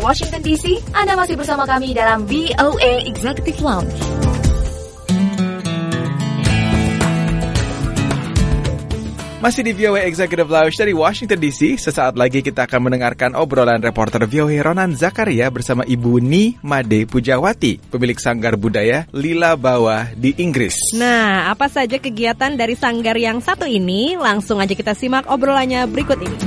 Washington DC. Anda masih bersama kami dalam VOA Executive Lounge. Masih di VOA Executive Lounge dari Washington DC. Sesaat lagi kita akan mendengarkan obrolan reporter VOA Ronan Zakaria bersama Ibu Ni Made Pujawati, pemilik sanggar budaya Lila Bawah di Inggris. Nah, apa saja kegiatan dari sanggar yang satu ini? Langsung aja kita simak obrolannya berikut ini.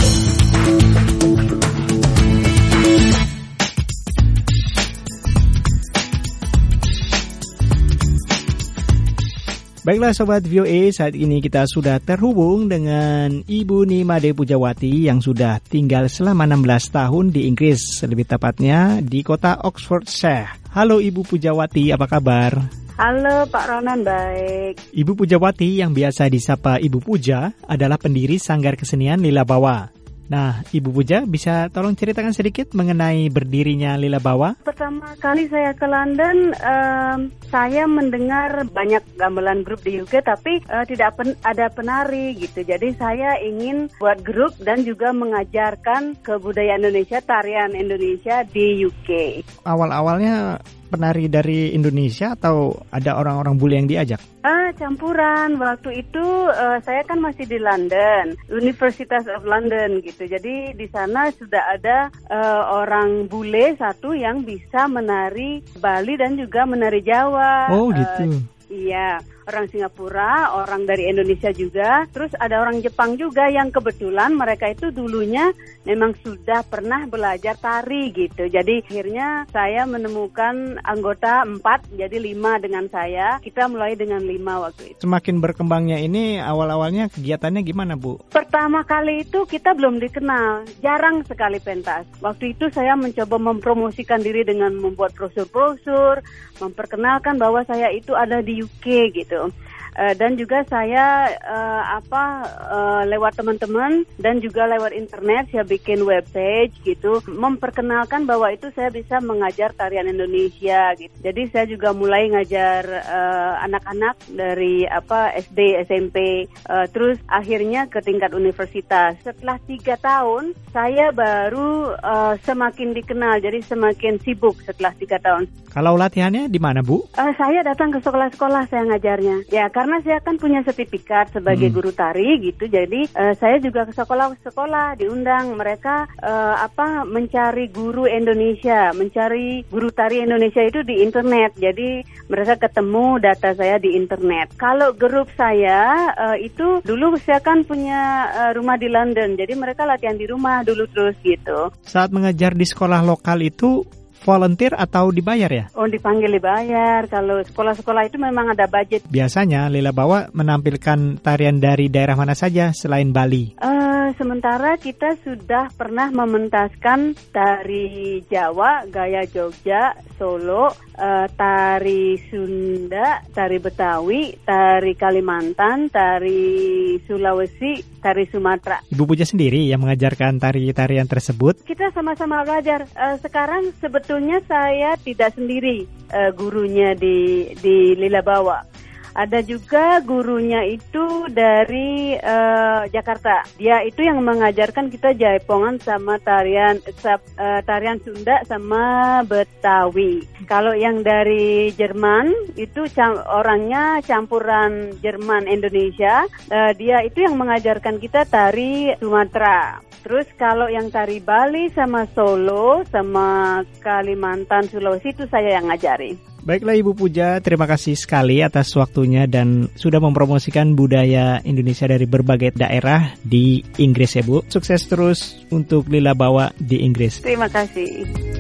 Baiklah Sobat VOA, saat ini kita sudah terhubung dengan Ibu Ni Made Pujawati yang sudah tinggal selama 16 tahun di Inggris, lebih tepatnya di kota Oxfordshire. Halo Ibu Pujawati, apa kabar? Halo Pak Ronan, baik. Ibu Pujawati yang biasa disapa Ibu Puja adalah pendiri Sanggar Kesenian Lila Bawah. Nah, Ibu Puja bisa tolong ceritakan sedikit mengenai berdirinya Lila Bawah? Pertama kali saya ke London, saya mendengar banyak gamelan grup di UK, tapi tidak ada penari gitu. Jadi saya ingin buat grup dan juga mengajarkan kebudayaan Indonesia, tarian Indonesia di UK. Awal-awalnya penari dari Indonesia atau ada orang-orang bule yang diajak? Campuran. Waktu itu saya kan masih di London, University of London gitu. Jadi di sana sudah ada orang bule satu yang bisa menari Bali dan juga menari Jawa. Oh gitu. Iya, orang Singapura, orang dari Indonesia juga, terus ada orang Jepang juga yang kebetulan mereka itu dulunya memang sudah pernah belajar tari gitu. Jadi akhirnya saya menemukan anggota 4, jadi 5 dengan saya. Kita mulai dengan 5 waktu itu. Semakin berkembangnya ini, awal-awalnya kegiatannya gimana Bu? Pertama kali itu kita belum dikenal, jarang sekali pentas. Waktu itu saya mencoba mempromosikan diri dengan membuat brosur-brosur, memperkenalkan bahwa saya itu ada di UK gitu. Dan juga saya lewat teman-teman dan juga lewat internet saya bikin webpage gitu, memperkenalkan bahwa itu saya bisa mengajar tarian Indonesia gitu. Jadi saya juga mulai ngajar anak-anak dari SD, SMP, terus akhirnya ke tingkat universitas. Setelah 3 tahun saya baru semakin dikenal, jadi semakin sibuk setelah 3 tahun. Kalau latihannya di mana Bu? Saya datang ke sekolah-sekolah saya ngajarnya. Ya karena saya kan punya sertifikat sebagai guru tari gitu, jadi saya juga ke sekolah-sekolah diundang mereka mencari guru Indonesia, mencari guru tari Indonesia itu di internet. Jadi mereka ketemu data saya di internet. Kalau grup saya itu dulu saya kan punya rumah di London, jadi mereka latihan di rumah dulu terus gitu. Saat mengajar di sekolah lokal itu volunteer atau dibayar ya? Oh, dipanggil dibayar. Kalau sekolah-sekolah itu memang ada budget. Biasanya Lila Bawah menampilkan tarian dari daerah mana saja selain Bali? Sementara kita sudah pernah mementaskan tari Jawa, gaya Jogja, Solo, tari Sunda, tari Betawi, tari Kalimantan, tari Sulawesi, tari Sumatera. Ibu Puja sendiri yang mengajarkan tari-tarian tersebut? Kita sama-sama belajar. Sekarang sebetulnya saya tidak sendiri gurunya di Lila Bawah. Ada juga gurunya itu dari Jakarta. Dia itu yang mengajarkan kita jaipongan sama tarian Sunda sama Betawi. Kalau yang dari Jerman itu orangnya campuran Jerman Indonesia. Dia itu yang mengajarkan kita tari Sumatera. Terus kalau yang tari Bali sama Solo sama Kalimantan Sulawesi itu saya yang ngajari. Baiklah Ibu Puja, terima kasih sekali atas waktunya dan sudah mempromosikan budaya Indonesia dari berbagai daerah di Inggris ya Bu. Sukses terus untuk Lila Bawah di Inggris. Terima kasih.